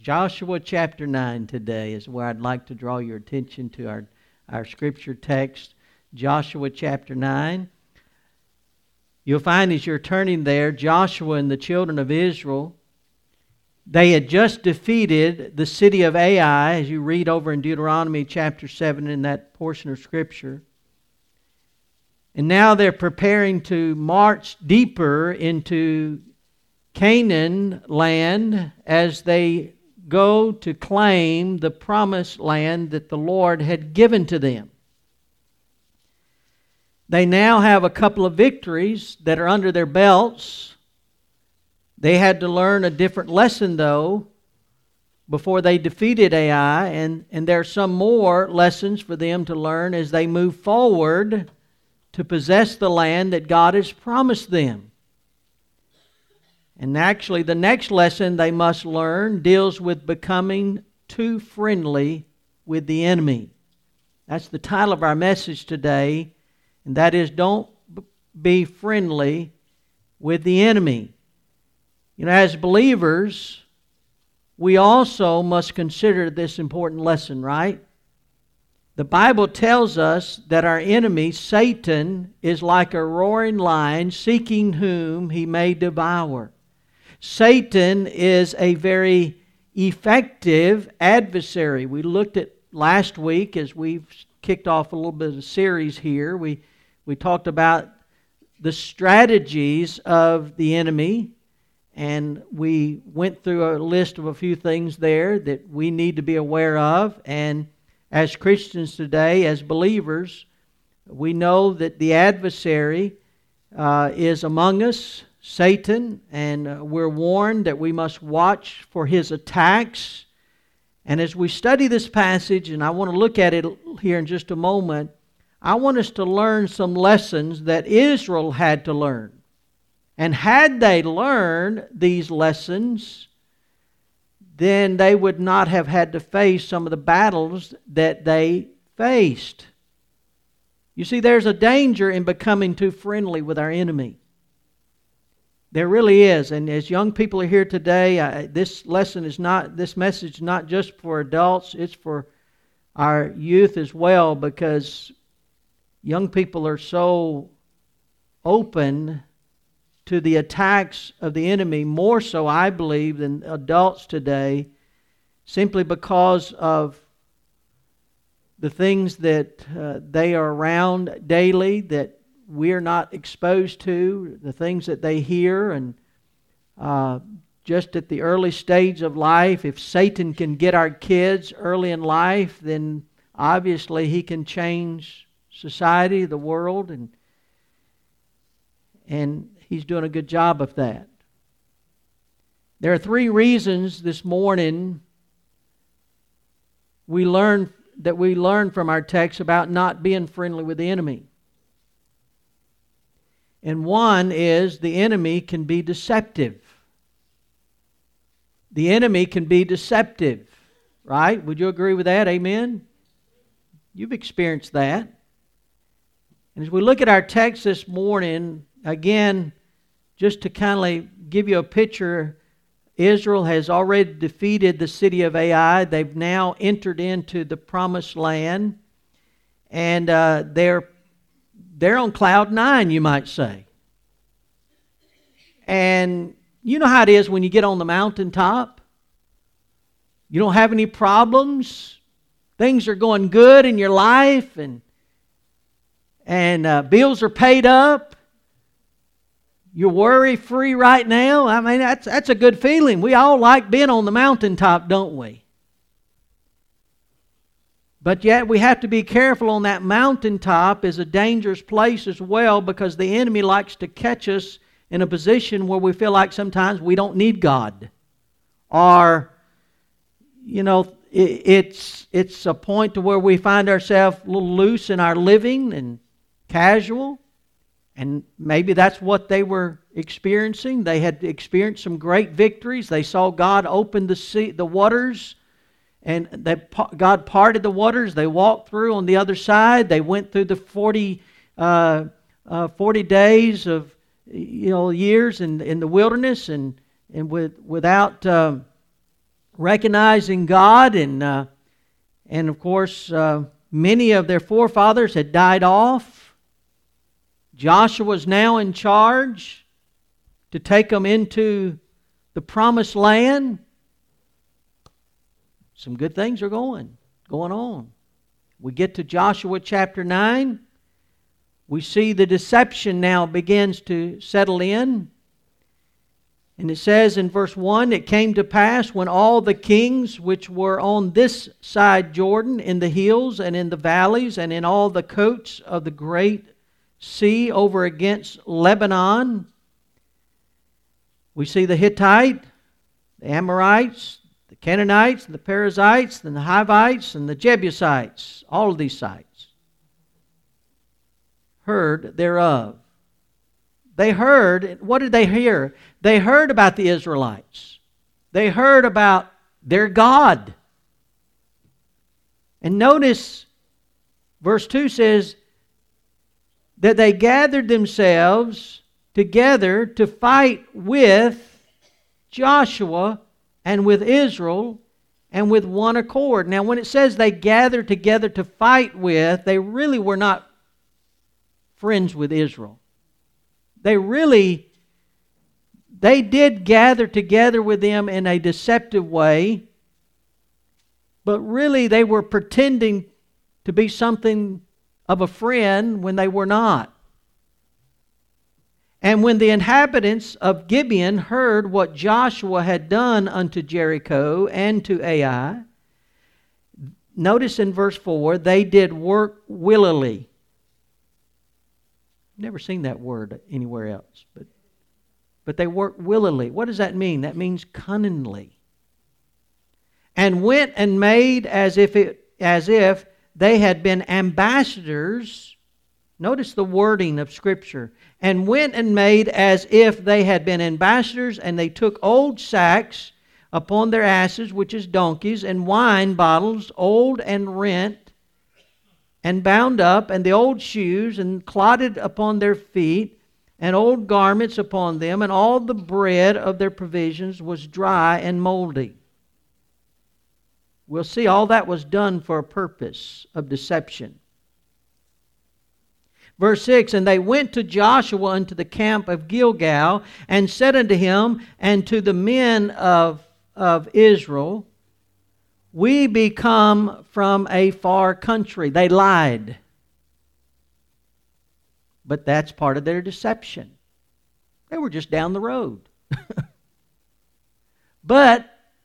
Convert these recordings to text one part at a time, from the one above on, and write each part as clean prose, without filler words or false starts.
Joshua chapter 9 today is where I'd like to draw your attention to our scripture text. Joshua chapter 9. You'll find as you're turning there, Joshua and the children of Israel, they had just defeated the city of Ai, as you read over in Deuteronomy chapter 7 in that portion of Scripture. And now they're preparing to march deeper into Canaan land as they go to claim the promised land that the Lord had given to them. They now have a couple of victories that are under their belts. They had to learn a different lesson, though, before they defeated Ai, and there are some more lessons for them to learn as they move forward to possess the land that God has promised them. And actually, the next lesson they must learn deals with becoming too friendly with the enemy. That's the title of our message today, and that is, don't be friendly with the enemy. You know, as believers, we also must consider this important lesson, right? The Bible tells us that our enemy, Satan, is like a roaring lion seeking whom he may devour. Satan is a very effective adversary. We looked at last week as we've kicked off a little bit of a series here. We talked about the strategies of the enemy, and we went through a list of a few things there that we need to be aware of. And as Christians today, as believers, we know that the adversary is among us, Satan, and we're warned that we must watch for his attacks. And as we study this passage, and I want to look at it here in just a moment, I want us to learn some lessons that Israel had to learn. And had they learned these lessons, then they would not have had to face some of the battles that they faced. You see, there's a danger in becoming too friendly with our enemy. There really is. And as young people are here today, this message is not just for adults, it's for our youth as well, because young people are so open to the attacks of the enemy, more so, I believe, than adults today, simply because of the things that they are around daily that we're not exposed to, the things that they hear. And just at the early stage of life, if Satan can get our kids early in life, then obviously he can change society, the world, and he's doing a good job of that. There are three reasons this morning we learn from our text about not being friendly with the enemy. And one is the enemy can be deceptive. The enemy can be deceptive, right? Would you agree with that? Amen? You've experienced that. And as we look at our text this morning, again, just to kind of give you a picture, Israel has already defeated the city of Ai. They've now entered into the promised land. And they're on cloud nine, you might say. And you know how it is when you get on the mountaintop. You don't have any problems. Things are going good in your life, and bills are paid up. You're worry-free right now. I mean, that's a good feeling. We all like being on the mountaintop, don't we? But yet we have to be careful. On that mountaintop is a dangerous place as well, because the enemy likes to catch us in a position where we feel like sometimes we don't need God. Or, you know, it's a point to where we find ourselves a little loose in our living and casual. And maybe that's what they were experiencing. They had experienced some great victories. They saw God open the waters. And God parted the waters. They walked through on the other side. They went through the 40 days of years in the wilderness, and without recognizing God, and of course many of their forefathers had died off. Joshua was now in charge to take them into the promised land. Some good things are going on. We get to Joshua chapter 9. We see the deception now begins to settle in. And it says in verse 1, "It came to pass when all the kings which were on this side Jordan, in the hills and in the valleys, and in all the coasts of the great sea over against Lebanon," we see the Hittite, the Amorites, the Canaanites, the Perizzites, and the Hivites, and the Jebusites, all of these sites, heard thereof. They heard, what did they hear? They heard about the Israelites. They heard about their God. And notice, verse 2 says that they gathered themselves together to fight with Joshua and with Israel and with one accord. Now, when it says they gathered together to fight with, they really were not friends with Israel. They did gather together with them in a deceptive way, but really they were pretending to be something of a friend when they were not. And when the inhabitants of Gibeon heard what Joshua had done unto Jericho and to Ai, notice in verse 4, they did work willily. Never seen that word anywhere else, but they worked willily. What does that mean? That means cunningly. And went and made as if they had been ambassadors. Notice the wording of Scripture. And went and made as if they had been ambassadors, and they took old sacks upon their asses, which is donkeys, and wine bottles, old and rent, and bound up, and the old shoes, and clotted upon their feet, and old garments upon them, and all the bread of their provisions was dry and moldy. We'll see all that was done for a purpose of deception. Verse 6, "And they went to Joshua unto the camp of Gilgal, and said unto him and to the men of Israel, We be come from a far country." They lied. But that's part of their deception. They were just down the road. But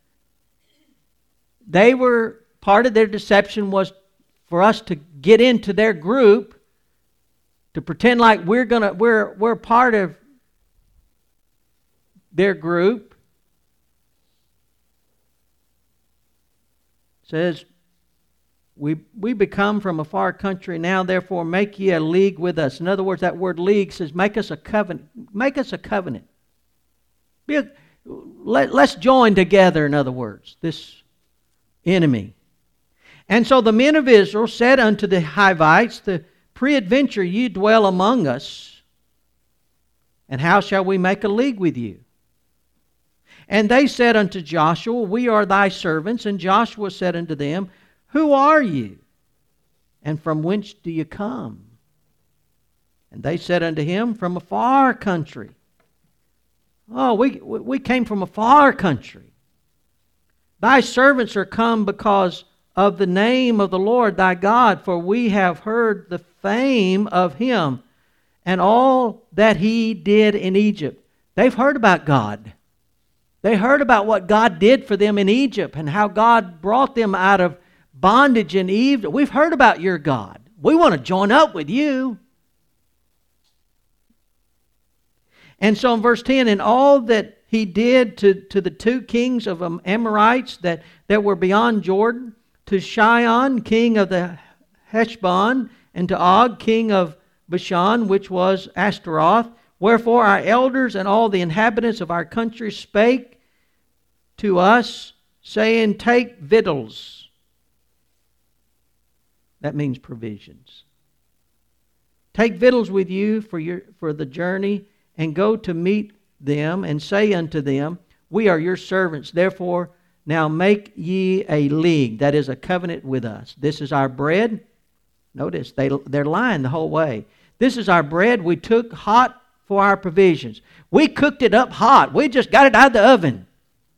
part of their deception was for us to get into their group, to pretend like we're part of their group. It says, we become from a far country, now therefore make ye a league with us. In other words, that word league says make us a covenant. Make us a covenant. Let's join together, in other words, this enemy. And so the men of Israel said unto the Hivites, Peradventure ye dwell among us, and how shall we make a league with you? And they said unto Joshua, We are thy servants. And Joshua said unto them, Who are you? And from whence do you come? And they said unto him, From a far country. Oh, we came from a far country. Thy servants are come because of the name of the Lord thy God, for we have heard the fame of him and all that he did in Egypt. They've heard about God. They heard about what God did for them in Egypt and how God brought them out of bondage in Egypt. We've heard about your God. We want to join up with you. And so in verse 10, and all that he did to the two kings of Amorites that were beyond Jordan, to Sihon, king of the Heshbon, and to Og, king of Bashan, which was Ashtaroth. Wherefore our elders and all the inhabitants of our country spake to us, saying, Take victuals. That means provisions. Take victuals with you for the journey, and go to meet them, and say unto them, We are your servants. Therefore Now make ye a league, that is a covenant with us. This is our bread. Notice, they're lying the whole way. This is our bread we took hot for our provisions. We cooked it up hot. We just got it out of the oven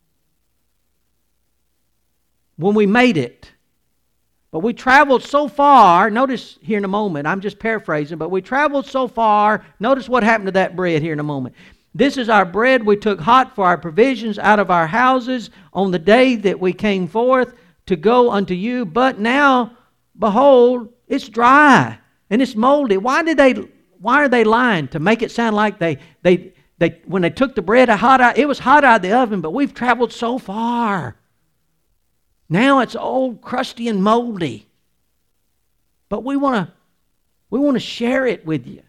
when we made it. But we traveled so far. Notice here in a moment, I'm just paraphrasing, but we traveled so far. Notice what happened to that bread here in a moment. This is our bread we took hot for our provisions out of our houses on the day that we came forth to go unto you. But now, behold, it's dry and it's moldy. Why are they lying? To make it sound like they when they took the bread it was hot out of the oven, but we've traveled so far. Now it's old, crusty, and moldy. But we want to share it with you.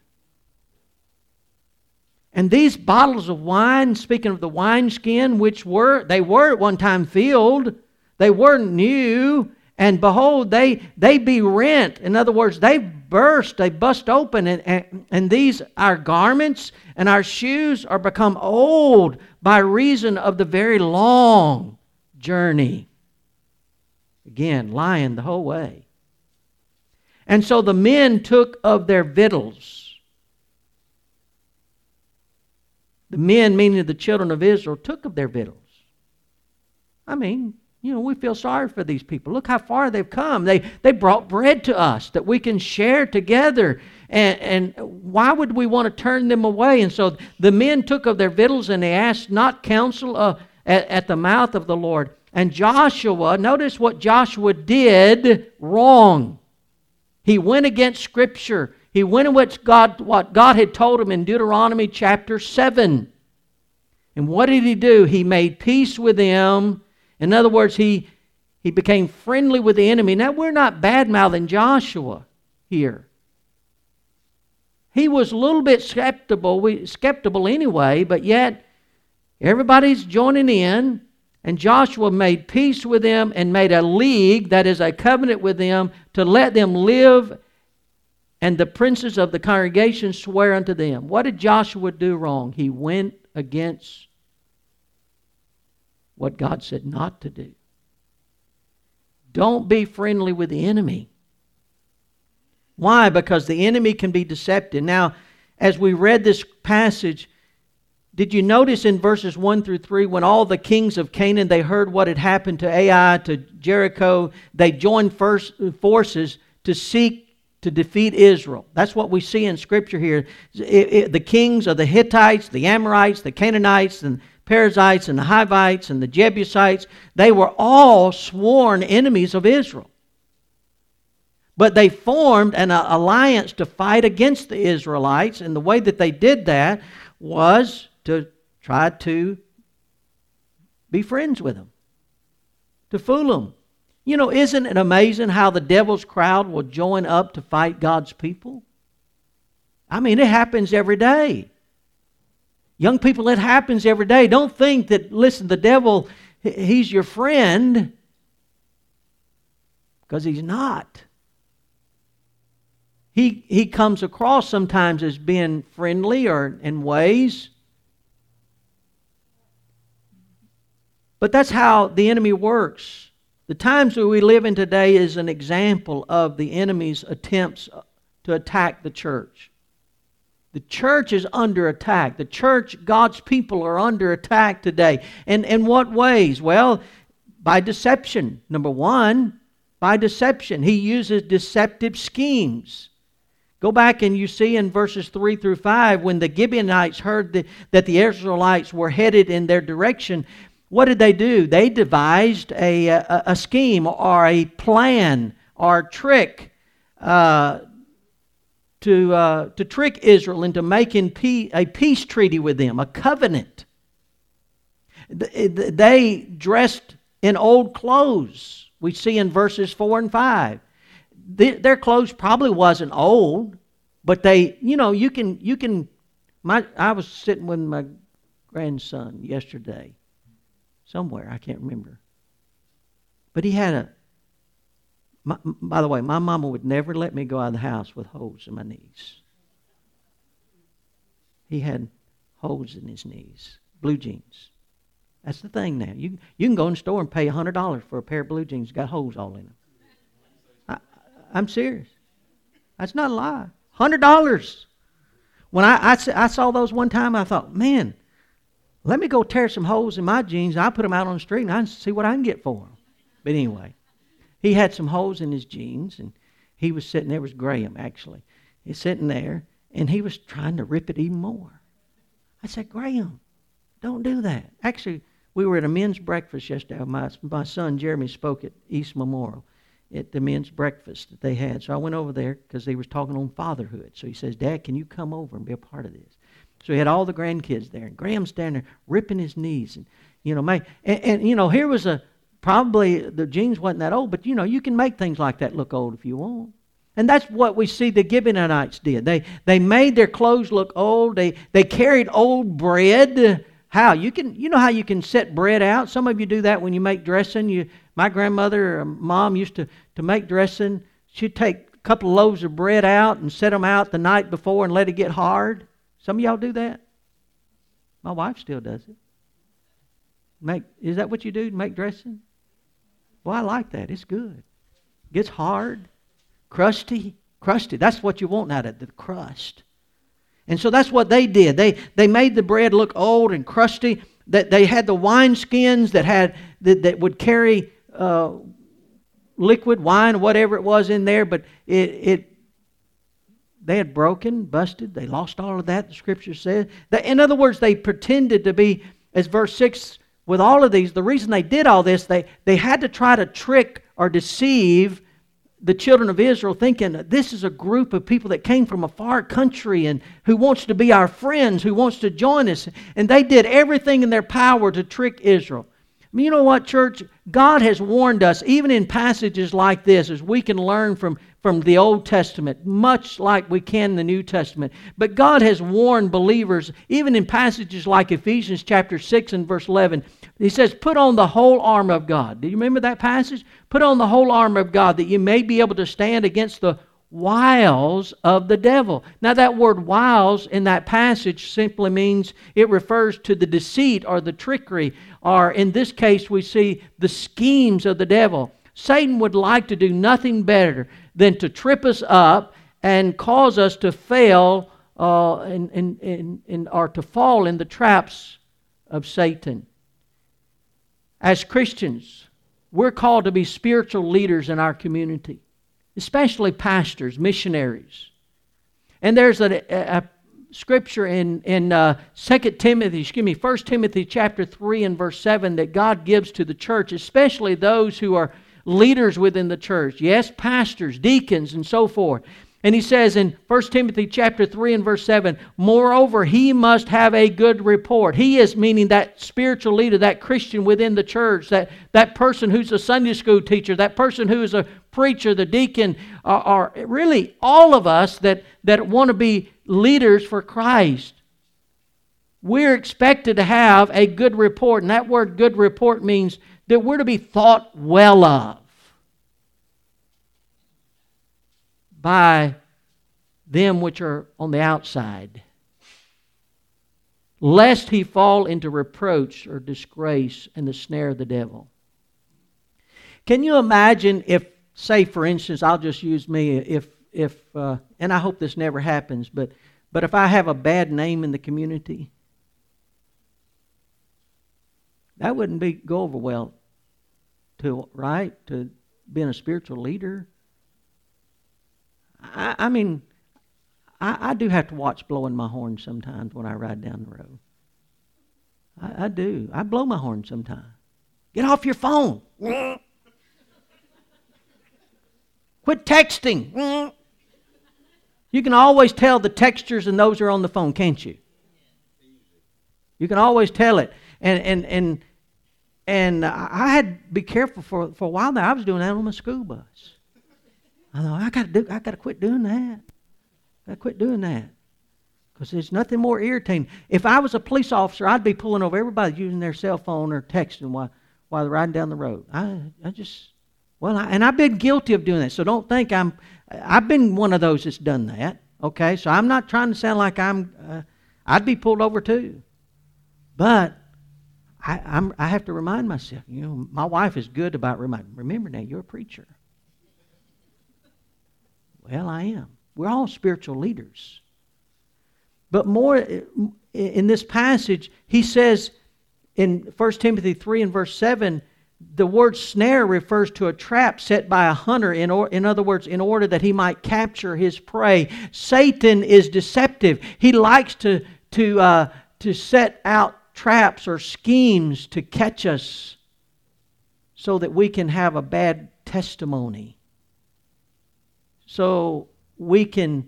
And these bottles of wine, speaking of the wineskin, they were at one time filled, they were new, and behold, they be rent. In other words, they bust open, and these, our garments and our shoes are become old by reason of the very long journey. Again, lying the whole way. And so the men took of their victuals. The men, meaning the children of Israel, took of their victuals. I mean, we feel sorry for these people. Look how far they've come. They brought bread to us that we can share together. And why would we want to turn them away? And so the men took of their victuals, and they asked not counsel at the mouth of the Lord. And Joshua, notice what Joshua did wrong. He went against Scripture. He went against what God had told him in Deuteronomy chapter 7. And what did he do? He made peace with them. In other words, he became friendly with the enemy. Now, we're not bad-mouthing Joshua here. He was a little bit skeptical anyway, but yet everybody's joining in. And Joshua made peace with them and made a league, that is a covenant with them, to let them live. And the princes of the congregation swear unto them. What did Joshua do wrong? He went against what God said not to do. Don't be friendly with the enemy. Why? Because the enemy can be deceptive. Now, as we read this passage, did you notice in verses 1 through 3, when all the kings of Canaan, they heard what had happened to Ai, to Jericho, they joined forces to seek to defeat Israel. That's what we see in Scripture here. The kings of the Hittites, the Amorites, the Canaanites, and Perizzites, and the Hivites, and the Jebusites, they were all sworn enemies of Israel. But they formed an alliance to fight against the Israelites, and the way that they did that was to try to be friends with them, to fool them. Isn't it amazing how the devil's crowd will join up to fight God's people? I mean, it happens every day. Young people, it happens every day. Don't think that, listen, the devil, he's your friend, because he's not. He comes across sometimes as being friendly or in ways. But that's how the enemy works. The times that we live in today is an example of the enemy's attempts to attack the church. The church is under attack. The church, God's people, are under attack today. And in what ways? Well, by deception. Number one, by deception. He uses deceptive schemes. Go back and you see in verses 3 through 5, when the Gibeonites heard that the Israelites were headed in their direction, what did they do? They devised a scheme or a plan or trick to trick Israel into making a peace treaty with them, a covenant. They dressed in old clothes. We see in verses 4 and 5. Their clothes probably wasn't old, but I was sitting with my grandson yesterday, somewhere, I can't remember. But he had by the way, my mama would never let me go out of the house with holes in my knees. He had holes in his knees, blue jeans. That's the thing now. You can go in the store and pay $100 for a pair of blue jeans that got holes all in them. I'm serious. That's not a lie. $100. When I saw those one time, I thought, man, let me go tear some holes in my jeans. I'll put them out on the street and I see what I can get for them. But anyway, he had some holes in his jeans, and he was sitting there. It was Graham, actually. He's sitting there, and he was trying to rip it even more. I said, Graham, don't do that. Actually, we were at a men's breakfast yesterday. My son Jeremy spoke at East Memorial at the men's breakfast that they had. So I went over there because they was talking on fatherhood. So he says, Dad, can you come over and be a part of this? So he had all the grandkids there, and Graham's standing there ripping his knees, and here was probably the jeans wasn't that old, but you can make things like that look old if you want. And that's what we see the Gibeonites did. They made their clothes look old. They carried old bread. How you know how you can set bread out? Some of you do that when you make dressing. My grandmother or mom used to make dressing. She'd take a couple of loaves of bread out and set them out the night before and let it get hard. Some of y'all do that? My wife still does it. Is that what you do to make dressing? Well, I like that. It's good. It gets hard, crusty. That's what you want out of it, the crust. And so that's what they did. They made the bread look old and crusty. That they had the wine skins that would carry liquid wine or whatever it was in there, but they had broken, busted. They lost all of that, the Scripture says. In other words, they pretended to be, as verse 6, with all of these, the reason they did all this, they had to try to trick or deceive the children of Israel, thinking this is a group of people that came from a far country and who wants to be our friends, who wants to join us. And they did everything in their power to trick Israel. I mean, you know what, church? God has warned us, even in passages like this, as we can learn from the Old Testament, much like we can in the New Testament. But God has warned believers, even in passages like Ephesians chapter 6 and verse 11. He says, put on the whole armor of God. Do you remember that passage? Put on the whole armor of God that you may be able to stand against the wiles of the devil. Now that word wiles in that passage simply means it refers to the deceit or the trickery, or in this case we see the schemes of the devil. Satan would like to do nothing better than to trip us up and cause us to fail or to fall in the traps of Satan. As Christians, we're called to be spiritual leaders in our community, especially pastors, missionaries. And there's a scripture in 1 Timothy chapter 3 and verse 7 that God gives to the church, especially those who are leaders within the church. Yes, pastors, deacons, and so forth. And he says in 1 Timothy chapter 3 and verse 7, moreover, he must have a good report. He is meaning that spiritual leader, that Christian within the church, that person who's a Sunday school teacher, that person who is a preacher, the deacon, are really all of us that want to be leaders for Christ. We're expected to have a good report. And that word good report means that we're to be thought well of by them which are on the outside, lest he fall into reproach or disgrace and the snare of the devil. Can you imagine if, say for instance, I'll just use me, if and I hope this never happens, but if I have a bad name in the community, that wouldn't go over well to being a spiritual leader. I mean, I do have to watch blowing my horn sometimes when I ride down the road. I do. I blow my horn sometimes. Get off your phone. Quit texting. You can always tell the textures and those who are on the phone, can't you? You can always tell it. And I had to be careful for a while now. I was doing that on my school bus. I thought, I got to quit doing that. I quit doing that. Because there's nothing more irritating. If I was a police officer, I'd be pulling over everybody using their cell phone or texting while they're riding down the road. And I've been guilty of doing that. So don't think I've been one of those that's done that. Okay, so I'm not trying to sound like I'd be pulled over too. But I have to remind myself, my wife is good about remember now, you're a preacher. Well, I am. We're all spiritual leaders. But more in this passage, he says in 1 Timothy 3 and verse 7, the word snare refers to a trap set by a hunter, in other words, in order that he might capture his prey. Satan is deceptive. He likes to set out traps or schemes to catch us so that we can have a bad testimony. So we can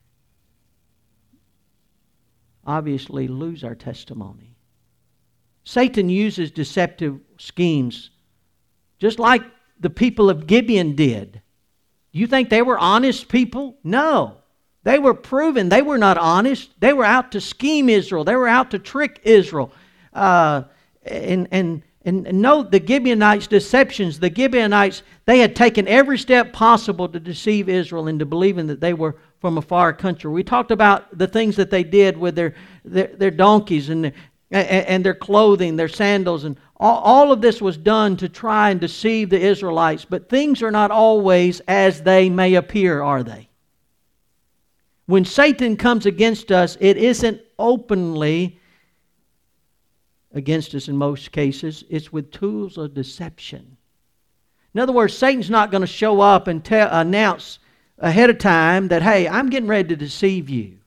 obviously lose our testimony. Satan uses deceptive schemes just like the people of Gibeon did. Do you think they were honest people? No. They were proven they were not honest. They were out to scheme Israel. They were out to trick Israel. And note the Gibeonites' deceptions. The Gibeonites, they had taken every step possible to deceive Israel into believing that they were from a far country. We talked about the things that they did with their donkeys and their clothing, their sandals, and all of this was done to try and deceive the Israelites. But things are not always as they may appear, are they? When Satan comes against us, it isn't openly against us in most cases. It's with tools of deception. In other words, Satan's not going to show up and announce ahead of time that, hey, I'm getting ready to deceive you.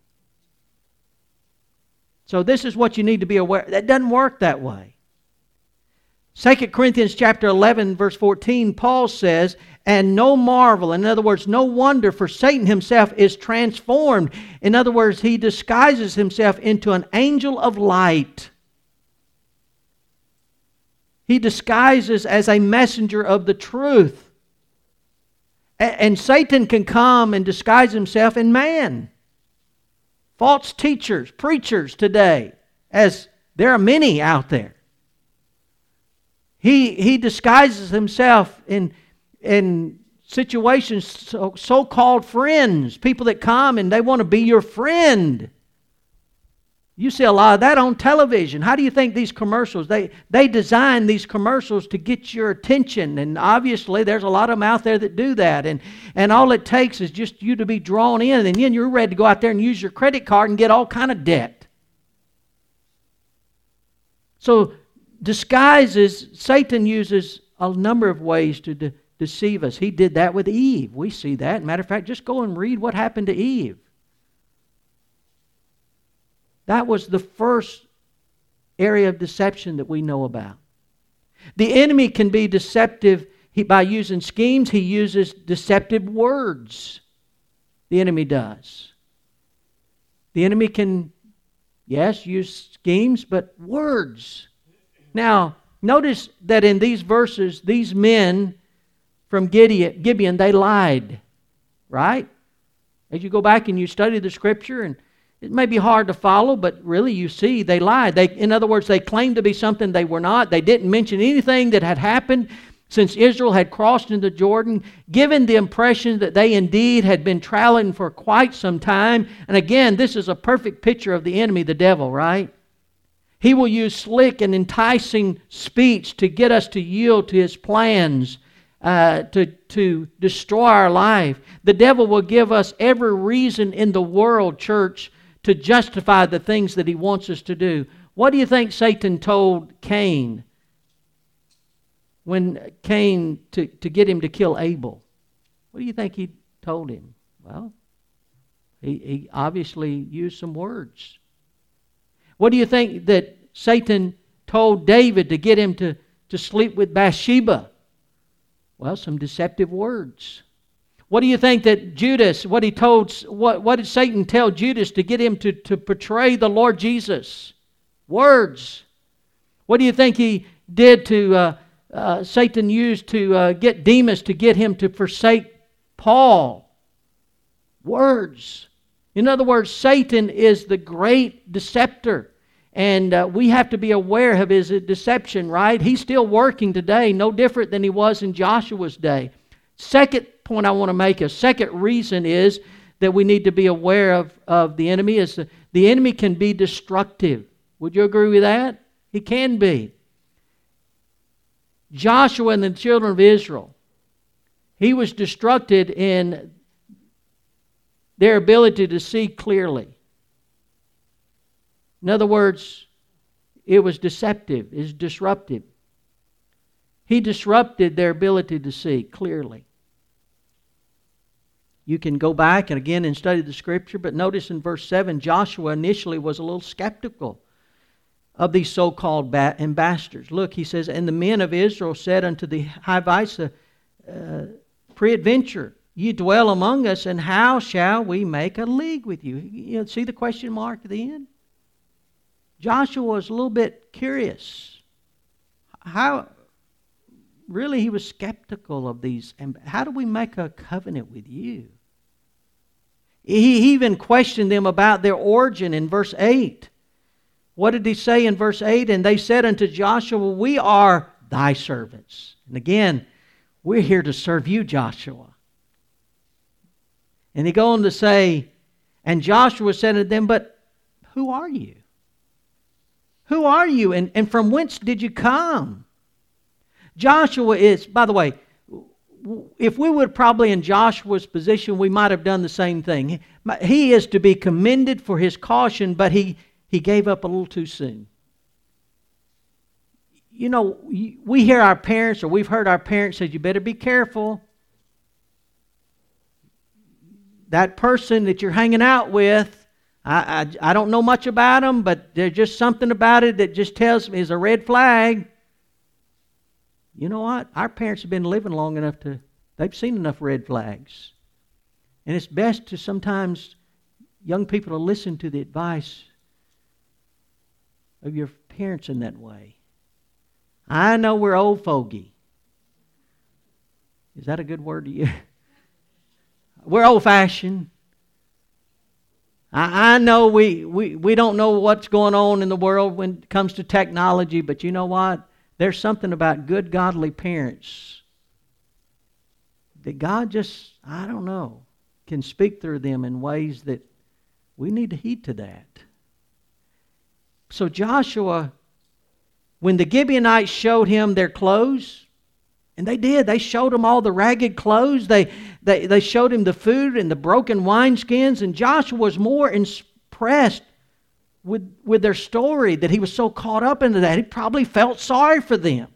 So this is what you need to be aware. That doesn't work that way. 2 Corinthians chapter 11, verse 14, Paul says, and no marvel, in other words, no wonder, for Satan himself is transformed. In other words, he disguises himself into an angel of light. He disguises as a messenger of the truth. And Satan can come and disguise himself in man. False teachers, preachers today, as there are many out there. He disguises himself in situations, so-called friends, people that come and they want to be your friend. You see a lot of that on television. How do you think these commercials, they design these commercials to get your attention, and obviously there's a lot of them out there that do that, and all it takes is just you to be drawn in, and then you're ready to go out there and use your credit card and get all kind of debt. So disguises, Satan uses a number of ways to deceive us. He did that with Eve. We see that. Matter of fact, just go and read what happened to Eve. That was the first area of deception that we know about. The enemy can be deceptive by using schemes. He uses deceptive words. The enemy does. The enemy can, yes, use schemes, but words. Now, notice that in these verses, these men from Gibeon, they lied, right? As you go back and you study the Scripture, and it may be hard to follow, but really you see they lied. In other words, they claimed to be something they were not. They didn't mention anything that had happened since Israel had crossed into Jordan, given the impression that they indeed had been traveling for quite some time. And again, this is a perfect picture of the enemy, the devil, right? He will use slick and enticing speech to get us to yield to his plans, to destroy our life. The devil will give us every reason in the world, church, to justify the things that he wants us to do. What do you think Satan told Cain when Cain, to get him to kill Abel? What do you think he told him? Well, he obviously used some words. What do you think that Satan told David to get him to sleep with Bathsheba? Well, some deceptive words. What do you think that Judas, what did Satan tell Judas to get him to betray the Lord Jesus? Words. What do you think he did to, Satan used to get Demas to get him to forsake Paul? Words. In other words, Satan is the great deceptor. And we have to be aware of his deception, right? He's still working today, no different than he was in Joshua's day. Second point I want to make, a second reason is that we need to be aware of the enemy, is the enemy can be destructive. Would you agree with that? He can be. Joshua and the children of Israel, he was destructed in their ability to see clearly. In other words, it was deceptive, it was disruptive. He disrupted their ability to see clearly. You can go back and again and study the Scripture, but notice in verse 7, Joshua initially was a little skeptical of these so-called ambassadors. Look, he says, and the men of Israel said unto the Hivites, peradventure, ye dwell among us, and how shall we make a league with you? You know, see the question mark at the end? Joshua was a little bit curious. Really, he was skeptical of these. How do we make a covenant with you? He even questioned them about their origin in verse 8. What did he say in verse 8? And they said unto Joshua, we are thy servants. And again, we're here to serve you, Joshua. And he goes on to say, and Joshua said to them, but who are you? Who are you? And from whence did you come? Joshua is, by the way, if we were probably in Joshua's position, we might have done the same thing. He is to be commended for his caution, but he gave up a little too soon. You know, we hear our parents, or we've heard our parents say, you better be careful. That person that you're hanging out with, I don't know much about them, but there's just something about it that just tells me is a red flag. You know what? Our parents have been living long enough they've seen enough red flags. And it's best to sometimes, young people, to listen to the advice of your parents in that way. I know we're old fogey. Is that a good word to you? We're old-fashioned. I know we don't know what's going on in the world when it comes to technology, but you know what? There's something about good, godly parents that God just, I don't know, can speak through them in ways that we need to heed to that. So Joshua, when the Gibeonites showed him their clothes, and they did, they showed him all the ragged clothes, they showed him the food and the broken wineskins, and Joshua was more impressed with their story, that he was so caught up into that, he probably felt sorry for them.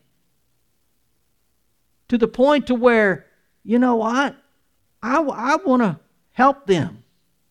To the point to where, you know what? I want to help them.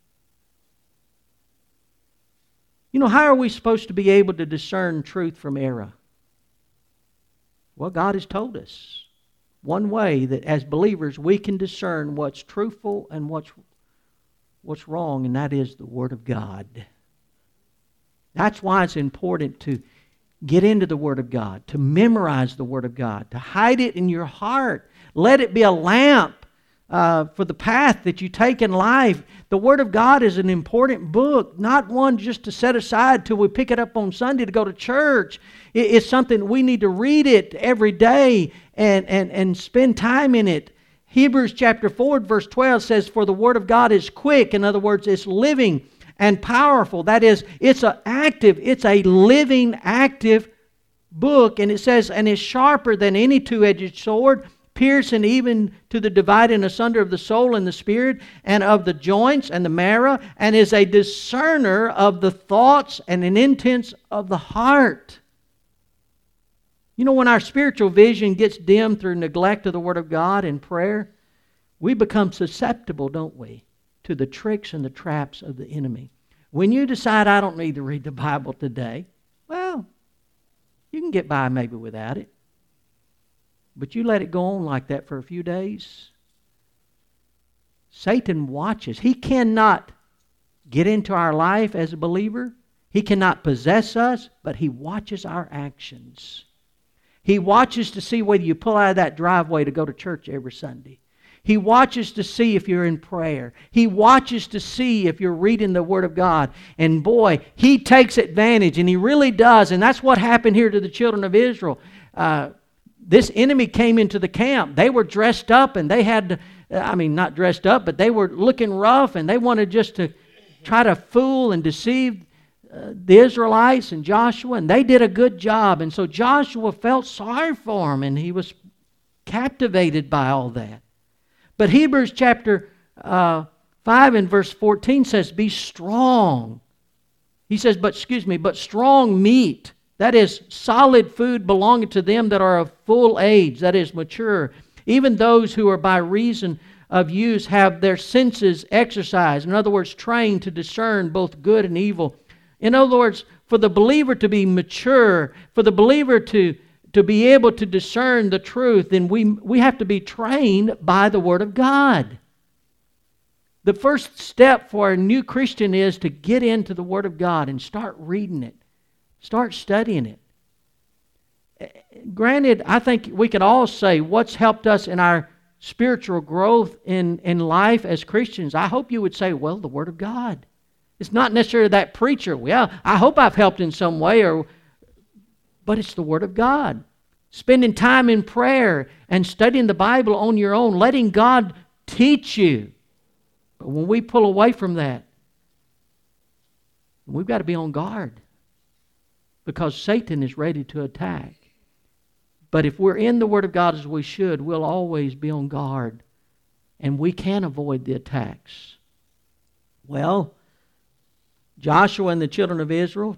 You know, how are we supposed to be able to discern truth from error? Well, God has told us one way that as believers we can discern what's truthful and what's wrong, and that is the Word of God. That's why it's important to get into the Word of God, to memorize the Word of God, to hide it in your heart. Let it be a lamp for the path that you take in life. The Word of God is an important book, not one just to set aside till we pick it up on Sunday to go to church. It's something we need to read it every day and spend time in it. Hebrews chapter 4 verse 12 says, for the Word of God is quick. In other words, it's living and powerful. That is, it's a living, active book. And it says, and is sharper than any two-edged sword, piercing even to the dividing asunder of the soul and the spirit, and of the joints and the marrow, and is a discerner of the thoughts and an intents of the heart. You know, when our spiritual vision gets dim through neglect of the Word of God and prayer, we become susceptible, don't we, to the tricks and the traps of the enemy. When you decide, I don't need to read the Bible today, well, you can get by maybe without it. But you let it go on like that for a few days. Satan watches. He cannot get into our life as a believer. He cannot possess us, but he watches our actions. He watches to see whether you pull out of that driveway to go to church every Sunday. He watches to see if you're in prayer. He watches to see if you're reading the Word of God. And boy, he takes advantage, and he really does. And that's what happened here to the children of Israel. This enemy came into the camp. They were dressed up, and they had, not dressed up, but they were looking rough, and they wanted just to try to fool and deceive the Israelites and Joshua, and they did a good job. And so Joshua felt sorry for them, and he was captivated by all that. But Hebrews chapter 5 and verse 14 says, be strong. He says, but strong meat, that is solid food belonging to them that are of full age, that is mature. Even those who are by reason of use have their senses exercised. In other words, trained to discern both good and evil. In other words, for the believer to be mature, for the believer to be able to discern the truth, then we have to be trained by the Word of God. The first step for a new Christian is to get into the Word of God and start reading it. Start studying it. Granted, I think we can all say what's helped us in our spiritual growth in life as Christians. I hope you would say, well, the Word of God. It's not necessarily that preacher. Well, I hope I've helped in some way, but it's the Word of God. Spending time in prayer and studying the Bible on your own, letting God teach you. But when we pull away from that, we've got to be on guard because Satan is ready to attack. But if we're in the Word of God as we should, we'll always be on guard and we can avoid the attacks. Well, Joshua and the children of Israel,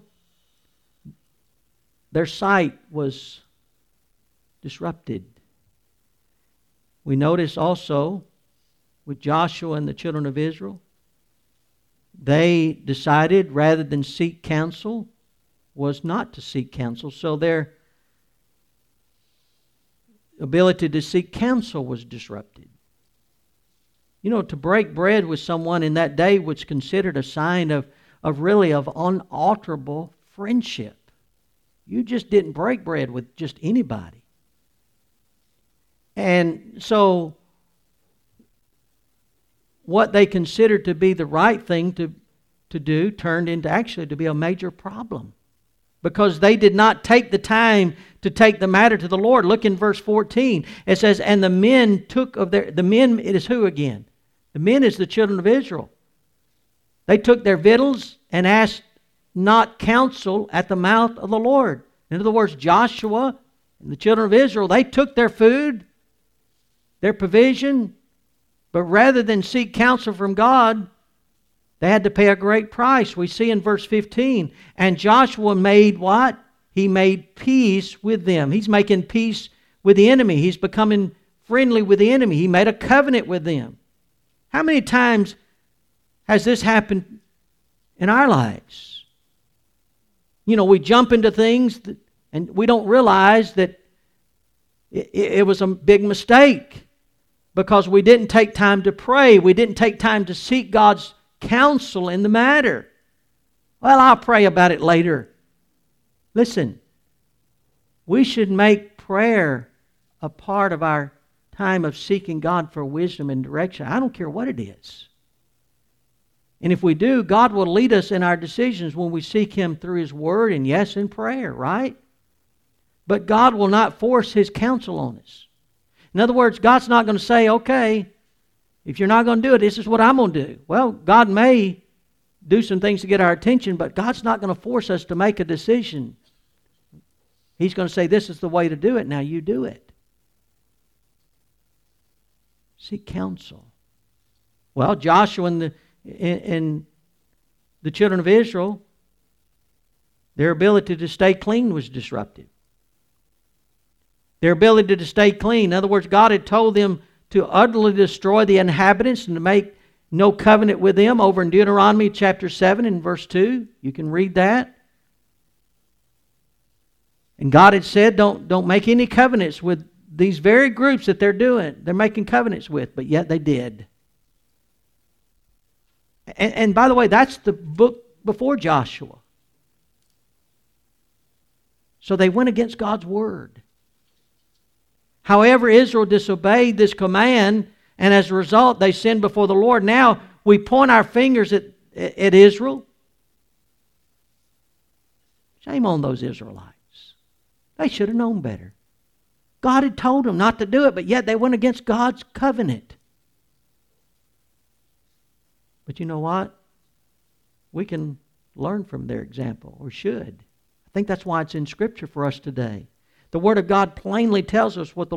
their sight was disrupted. We notice also with Joshua and the children of Israel, they decided rather than seek counsel was not to seek counsel. So their ability to seek counsel was disrupted. You know, to break bread with someone in that day was considered a sign of unalterable friendship. You just didn't break bread with just anybody. And so what they considered to be the right thing to do turned into actually to be a major problem. Because they did not take the time to take the matter to the Lord. Look in verse 14. It says, and the men took of their... The men, it is who again? The men is the children of Israel. They took their victuals and asked not counsel at the mouth of the Lord. In other words, Joshua and the children of Israel, they took their food, their provision, but rather than seek counsel from God, they had to pay a great price. We see in verse 15, and Joshua made what? He made peace with them. He's making peace with the enemy. He's becoming friendly with the enemy. He made a covenant with them. How many times has this happened in our lives? You know, we jump into things and we don't realize that it was a big mistake because we didn't take time to pray. We didn't take time to seek God's counsel in the matter. Well, I'll pray about it later. Listen, we should make prayer a part of our time of seeking God for wisdom and direction. I don't care what it is. And if we do, God will lead us in our decisions when we seek Him through His Word and yes, in prayer, right? But God will not force His counsel on us. In other words, God's not going to say, okay, if you're not going to do it, this is what I'm going to do. Well, God may do some things to get our attention, but God's not going to force us to make a decision. He's going to say, this is the way to do it. Now you do it. Seek counsel. Well, Joshua and the children of Israel, their ability to stay clean was disrupted. Their ability to stay clean. In other words, God had told them to utterly destroy the inhabitants and to make no covenant with them over in Deuteronomy chapter 7 and verse 2. You can read that. And God had said, don't make any covenants with these very groups that they're making covenants with, but yet they did. And by the way, that's the book before Joshua. So they went against God's word. However, Israel disobeyed this command, and as a result, they sinned before the Lord. Now, we point our fingers at Israel. Shame on those Israelites. They should have known better. God had told them not to do it, but yet they went against God's covenant. But you know what? We can learn from their example, or should. I think that's why it's in Scripture for us today. The Word of God plainly tells us what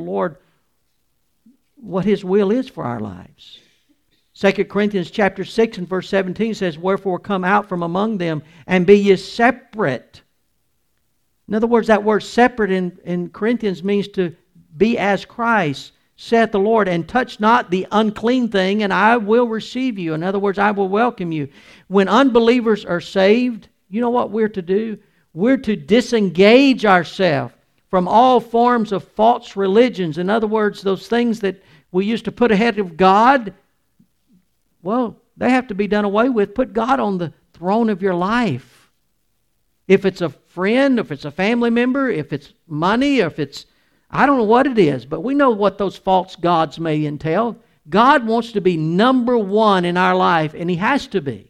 His will is for our lives. 2 Corinthians chapter 6 and verse 17 says, "Wherefore come out from among them, and be ye separate." In other words, that word separate in Corinthians means to be as Christ, saith the Lord, "and touch not the unclean thing, and I will receive you." In other words, I will welcome you. When unbelievers are saved, you know what we're to do? We're to disengage ourselves from all forms of false religions. In other words, those things that we used to put ahead of God, well, they have to be done away with. Put God on the throne of your life. If it's a friend, if it's a family member, if it's money, if it's, I don't know what it is, but we know what those false gods may entail. God wants to be number one in our life, and He has to be.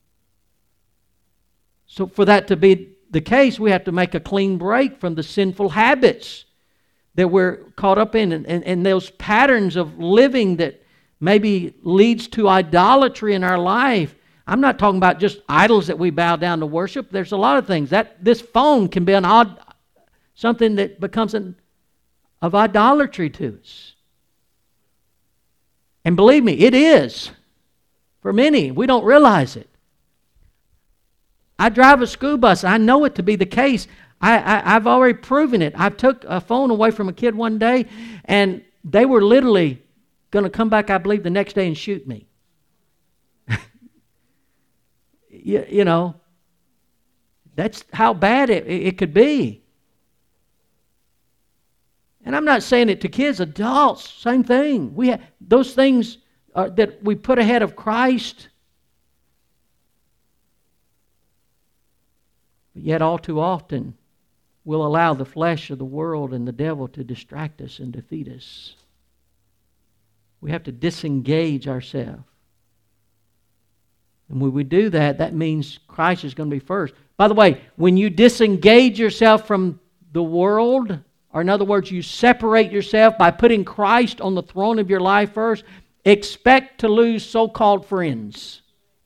So for that to be the case, we have to make a clean break from the sinful habits that we're caught up in, and those patterns of living that maybe leads to idolatry in our life. I'm not talking about just idols that we bow down to worship. There's a lot of things. This phone can be something that becomes of idolatry to us. And believe me, it is. For many, we don't realize it. I drive a school bus. I know it to be the case. I've already proven it. I took a phone away from a kid one day, and they were literally going to come back, I believe, the next day and shoot me. You know, that's how bad it could be. And I'm not saying it to kids, adults, same thing. We have those things that we put ahead of Christ. But yet all too often, we'll allow the flesh of the world and the devil to distract us and defeat us. We have to disengage ourselves. And when we do that, that means Christ is going to be first. By the way, when you disengage yourself from the world, or in other words, you separate yourself by putting Christ on the throne of your life first, expect to lose so-called friends.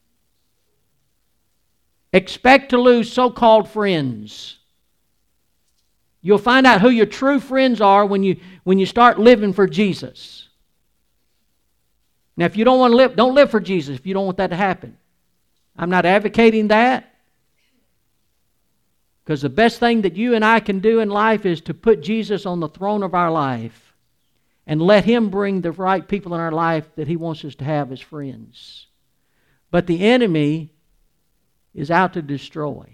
Expect to lose so-called friends. You'll find out who your true friends are when you start living for Jesus. Now, if you don't want to live, don't live for Jesus if you don't want that to happen. I'm not advocating that. Because the best thing that you and I can do in life is to put Jesus on the throne of our life and let Him bring the right people in our life that He wants us to have as friends. But the enemy is out to destroy.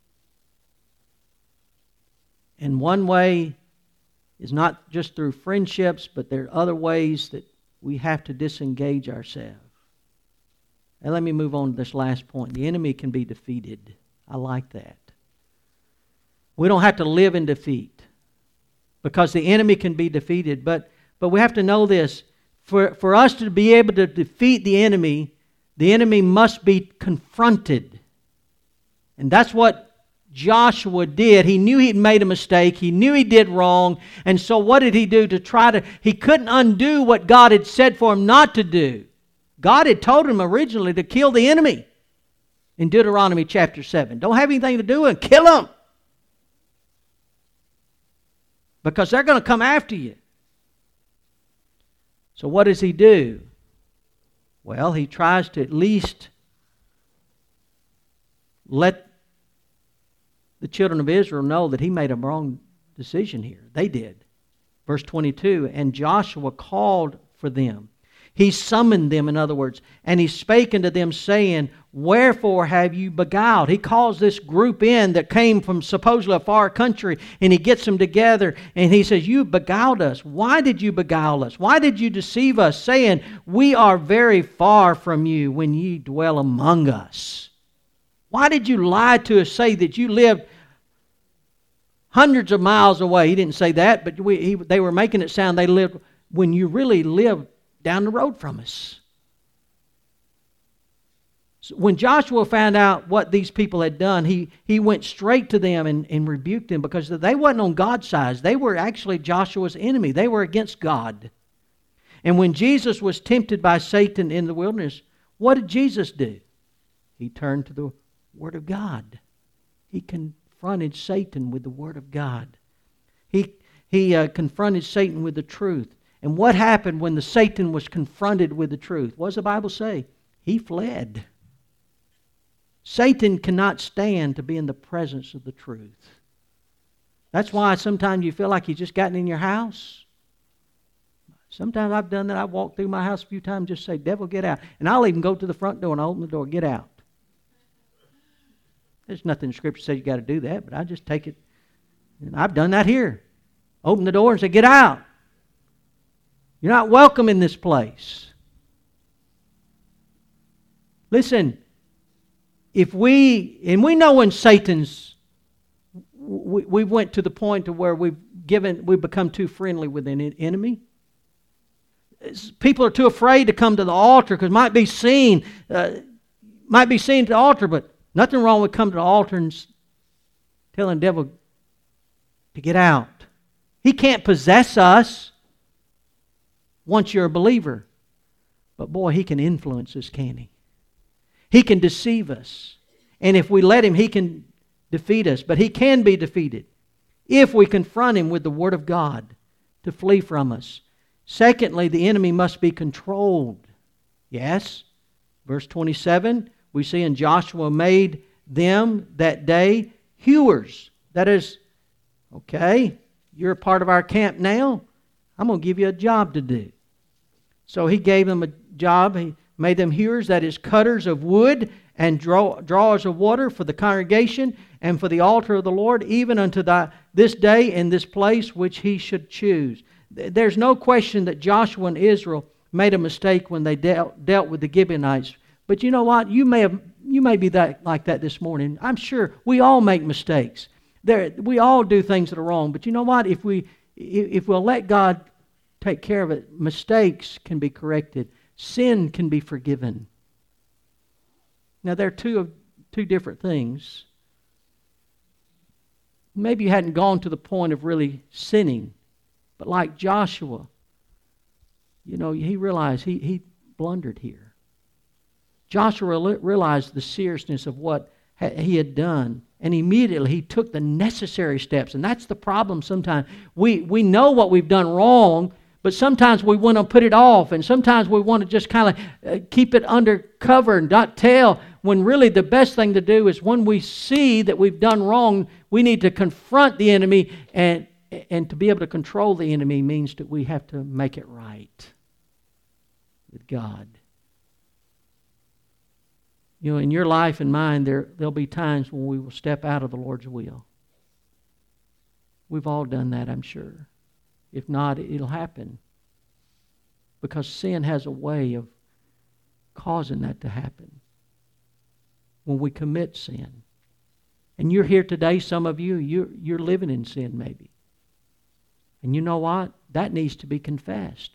And one way is not just through friendships, but there are other ways that we have to disengage ourselves. And let me move on to this last point. The enemy can be defeated. I like that. We don't have to live in defeat because the enemy can be defeated. But we have to know this. For us to be able to defeat the enemy must be confronted. And that's what Joshua did. He knew he'd made a mistake. He knew he did wrong. And so what did he do he couldn't undo what God had said for him not to do. God had told him originally to kill the enemy in Deuteronomy chapter 7. Don't have anything to do with him. Kill him. Because they're going to come after you. So what does he do? Well, he tries to at least let the children of Israel know that he made a wrong decision here. They did. Verse 22, and Joshua called for them. He summoned them, in other words, and he spake unto them, saying, Wherefore have you beguiled? He calls this group in that came from supposedly a far country, and he gets them together, and he says, You beguiled us. Why did you beguile us? Why did you deceive us, saying, We are very far from you when ye dwell among us? Why did you lie to us, say that you lived hundreds of miles away? He didn't say that, but they were making it sound they lived when you really lived down the road from us. So when Joshua found out what these people had done, he went straight to them and rebuked them because they wasn't on God's side. They were actually Joshua's enemy. They were against God. And when Jesus was tempted by Satan in the wilderness, what did Jesus do? He turned to the Word of God. He confronted Satan with the Word of God. He confronted Satan with the truth. And what happened when the Satan was confronted with the truth? What does the Bible say? He fled. Satan cannot stand to be in the presence of the truth. That's why sometimes you feel like you've just gotten in your house. Sometimes I've done that. I've walked through my house a few times and just say, devil, get out. And I'll even go to the front door and open the door, get out. There's nothing in Scripture says you got to do that, but I just take it. And I've done that here. Open the door and say, get out. You're not welcome in this place. Listen, if we know when Satan's, we went to the point to where we've become too friendly with an enemy. People are too afraid to come to the altar because might be seen at the altar, but nothing wrong with coming to the altar and telling the devil to get out. He can't possess us once you're a believer. But boy, he can influence us, can't he? He can deceive us. And if we let him, he can defeat us. But he can be defeated if we confront him with the Word of God to flee from us. Secondly, the enemy must be controlled. Yes. Verse 27, we see in Joshua made them that day hewers. That is, okay, you're a part of our camp now. I'm going to give you a job to do. So he gave them a job. He made them hewers, that is, cutters of wood and drawers of water for the congregation and for the altar of the Lord, even unto this day in this place which he should choose. There's no question that Joshua and Israel made a mistake when they dealt with the Gibeonites. But you know what? You may be like that this morning. I'm sure we all make mistakes. We all do things that are wrong. But you know what? If we'll let God take care of it, mistakes can be corrected. Sin can be forgiven. Now, they're two different things. Maybe you hadn't gone to the point of really sinning. But like Joshua, you know, he realized he blundered here. Joshua realized the seriousness of what he had done. And immediately he took the necessary steps. And that's the problem sometimes. We know what we've done wrong, but sometimes we want to put it off. And sometimes we want to just kind of keep it under cover and not tell. When really the best thing to do is when we see that we've done wrong, we need to confront the enemy. And to be able to control the enemy means that we have to make it right with God. You know, in your life and mine, there'll be times when we will step out of the Lord's will. We've all done that, I'm sure. If not, it'll happen. Because sin has a way of causing that to happen. When we commit sin. And you're here today, some of you, you're living in sin maybe. And you know what? That needs to be confessed.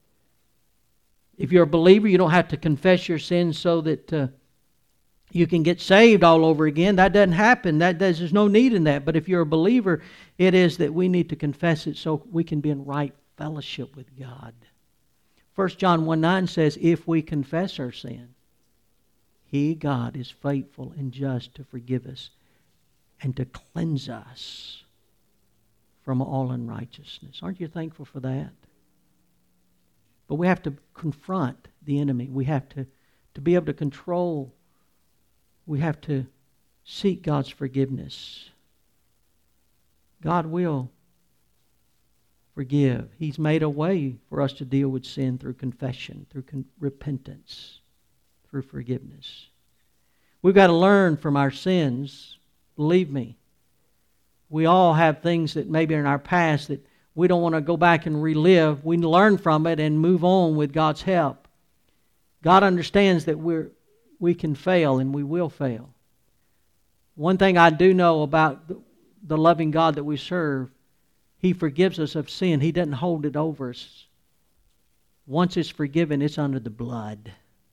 If you're a believer, you don't have to confess your sins so that you can get saved all over again. That doesn't happen. There's no need in that. But if you're a believer, it is that we need to confess it so we can be in right fellowship with God. 1 John 1:9 says, if we confess our sin, He, God, is faithful and just to forgive us and to cleanse us from all unrighteousness. Aren't you thankful for that? But we have to confront the enemy. We have to be able to control. We have to seek God's forgiveness. God will forgive. He's made a way for us to deal with sin through confession, through repentance, through forgiveness. We've got to learn from our sins. Believe me. We all have things that maybe are in our past that we don't want to go back and relive. We learn from it and move on with God's help. God understands that we can fail and we will fail. One thing I do know about the loving God that we serve, He forgives us of sin. He doesn't hold it over us. Once it's forgiven, it's under the blood.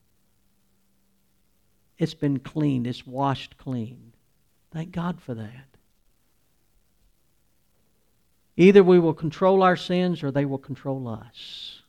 It's been cleaned. It's washed clean. Thank God for that. Either we will control our sins or they will control us.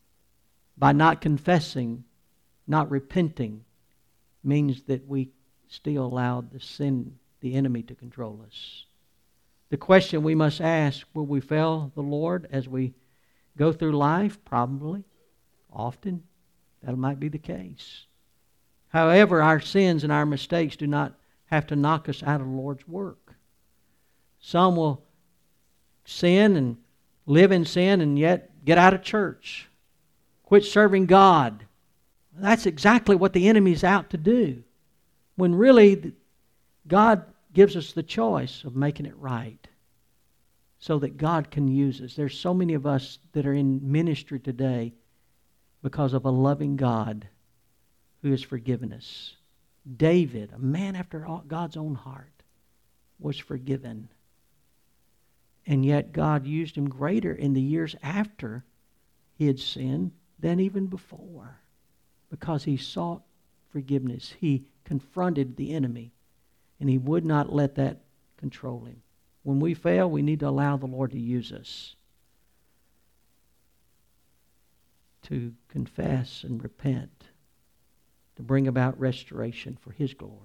By not confessing, not repenting, means that we still allowed the enemy to control us. The question we must ask, will we fail the Lord as we go through life? Probably. Often. That might be the case. However, our sins and our mistakes do not have to knock us out of the Lord's work. Some will sin and live in sin and yet get out of church. Quit serving God. That's exactly what the enemy's out to do. When really God gives us the choice of making it right so that God can use us. There's so many of us that are in ministry today because of a loving God who has forgiven us. David, a man after God's own heart, was forgiven. And yet God used him greater in the years after he had sinned than even before, because he sought forgiveness. He confronted the enemy, and he would not let that control him. When we fail, we need to allow the Lord to use us to confess and repent, to bring about restoration for His glory.